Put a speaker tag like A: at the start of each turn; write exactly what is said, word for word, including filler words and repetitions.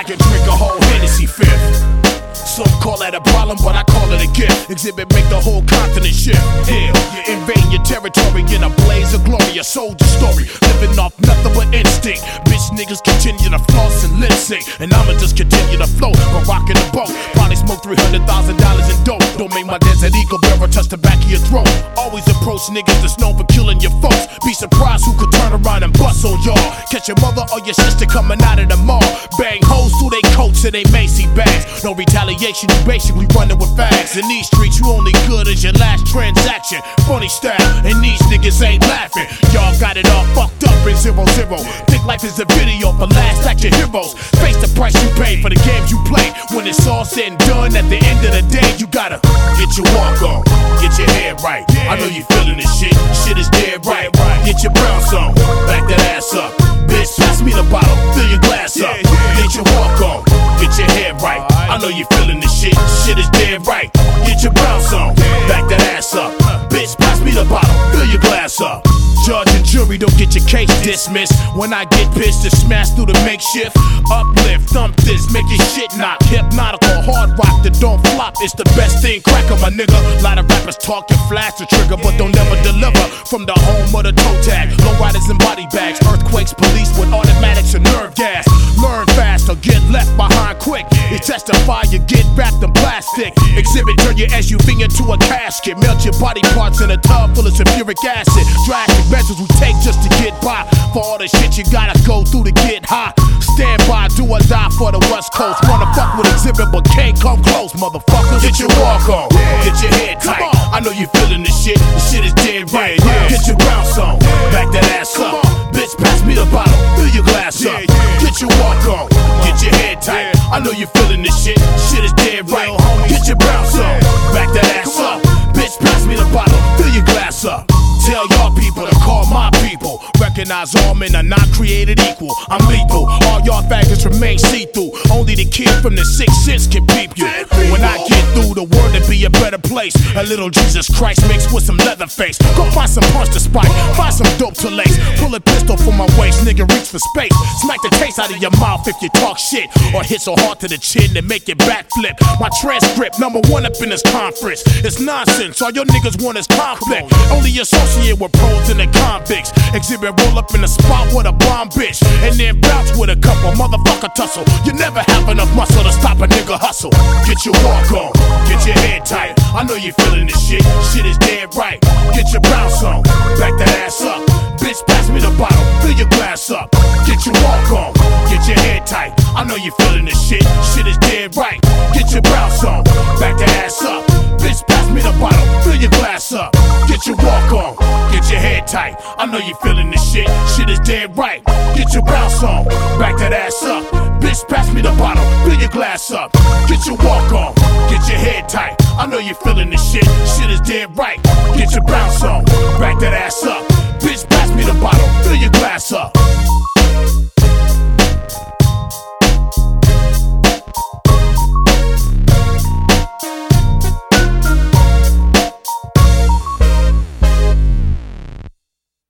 A: I can drink a whole Hennessy fifth. Some call that a problem, but I call it a gift. Exhibit make the whole continent shift. Hell, you invade your territory in a blaze of glory, a soldier story, living off nothing but instinct. Bitch niggas continue to floss and lip sync, and I'ma just continue to float, but rockin' the boat. Probably smoke three hundred thousand dollars in dope. Don't make my desert eagle bearer touch the back of your throat. Always approach niggas that's known for killing your folks. Be surprised who could turn around and bust on y'all. Catch your mother or your sister coming out of the mall. Bang hoes through they coats and they Macy bags. No retaliation, you basically running with fags. In these streets, you only good as your last transaction. Funny style, and these niggas ain't laughing. Y'all got it all fucked up in zero zero. Think life is a video for last action heroes. Face the price you pay for the games you play. When it's all said and done, at the end of the day, you gotta get your walk on, get your head right. I know you feeling this shit, shit is dead right. Get your bounce on, back that ass up. Bitch, pass me the bottle, fill your glass up. Get your walk on, get your head right. I know you feeling this shit, shit is dead right. Get your bounce on, back that ass up. Bitch, pass me the bottle, fill your glass up. Judge and jury don't get your case dismissed. When I get pissed, to smash through the makeshift. Uplift, thump this, make your shit knock. Hypnotical, hard rock that don't flop. It's the best thing, cracker, my nigga. Lot of rappers talk and flash the trigger, but don't never deliver. From the home of the toe tag, low riders and body bags, earthquakes, police with automatics and nerve gas. Learn fast or get left behind quick. You testify, you get wrapped in plastic. Exhibit, turn your S U V into a casket. Melt your body parts in a tub full of sulfuric acid. Drastic measures we take just to get by. For all the shit you gotta go through to get high. Stand by, do or die for the West Coast. Wanna fuck with Exhibit but can't come close, motherfucker. Get your walk on, get your head tight. I know you feeling this shit, the shit is dead right. Get your bounce on, back that ass up. Bitch, pass me the bottle, fill your glass up. Get your walk on, get your head tight. I know you feeling this shit, shit is dead right. Get your bounce on, back that ass up. Bitch, pass me the bottle, fill your glass up. Tell y'all people to call my people. Recognize all men are not created equal. I'm lethal, all y'all faggots remain see-through. Only the kid from the sixth sense can peep you. When I get through, the world to be a better place. A little Jesus Christ mixed with some leather face. Go find some punch to spike, find some dope to lace. Pull a pistol from my waist, nigga reach for space. Smack the taste out of your mouth if you talk shit, or hit so hard to the chin and make it backflip. My transcript, number one up in this conference. It's nonsense, all your niggas want is conflict. Only associate with pros and the convicts. Exhibit roll up in the spot with a bomb bitch, and then bounce with a couple motherfucker tussle. You never have enough muscle to stop a nigga hustle. Get your walk on, get your head tight. I know you feeling this shit, shit is dead right. Get your bounce on, back that ass up. Bitch, pass me the bottle, fill your glass up. Get your walk on, get your head tight. I know you feeling this shit, shit is dead right. Get your bounce on, back that ass up. Bitch, pass me the bottle, fill your glass up. Get your walk on, get your head tight. I know you feeling this shit, shit is dead right. Get your bounce on, back that ass up. Bitch, pass me the bottle, fill your glass up. Get your walk on, get your head tight. I know you feeling this shit, shit is dead right. Get your bounce on, back that ass up. Bitch, pass me the bottle, fill your glass up.